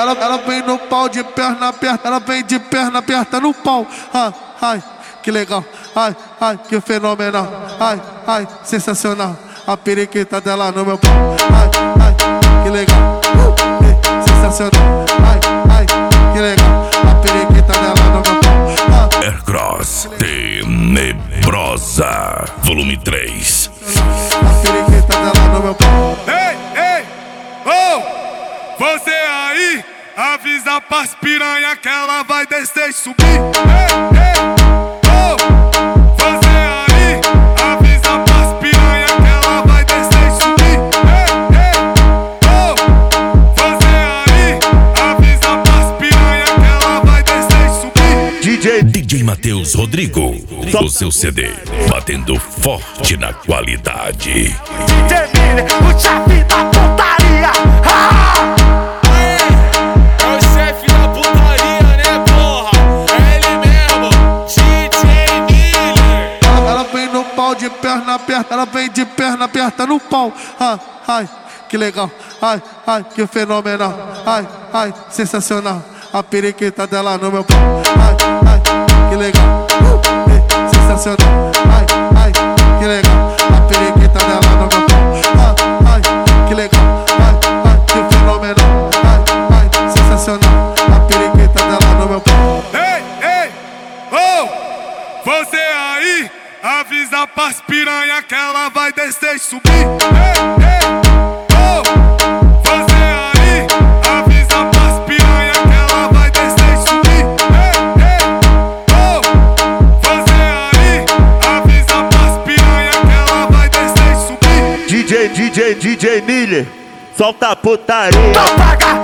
Ela vem no pau de perna aberta, ela vem de perna aberta no pau. Ai, ai, que legal. Ai, ai, que fenomenal. Ai, ai, sensacional. A periquita dela no meu pau. Ai, ai, que legal. Sensacional. Ai, ai, que legal. A periquita dela no meu pau. Aircross Tenebrosa, volume 3. A periquita dela no meu pau. Ei, ei, oh! Você aí, avisa pras piranha que ela vai descer e subir. Ei, ei, oh! Você aí, avisa pras piranha que ela vai descer e subir. Ei, ei, oh! Você aí, avisa pras piranha que ela vai descer e subir. DJ Matheus Rodrigo, o seu CD, batendo forte na qualidade. DJ Miller, o chefe da putaria. É o chefe da putaria, né, porra? É ele mesmo, DJ Miller. Ela vem no pau de perna aberta, ela vem de perna aberta no pau. Ai, ai, que legal. Ai, ai, que fenomenal. Ai, ai, sensacional. A periquita dela no meu pau. Ai, ai, que legal. Sensacional. Ai, ai, que legal. A periquita dela no meu pau. Ai, ai, que legal. Ai, ai, que fenomenal. Ai, ai, sensacional. A periquita dela no meu pau. Ei, ei, oh! Você aí, avisa pras piranha que ela vai descer e subir. Ei, ei, oh! Você aí, avisa pras piranha que ela vai descer e subir. Ei, ei, oh! Você aí, avisa pras piranha que ela vai descer e subir. DJ Miller, solta a putaria. Então paga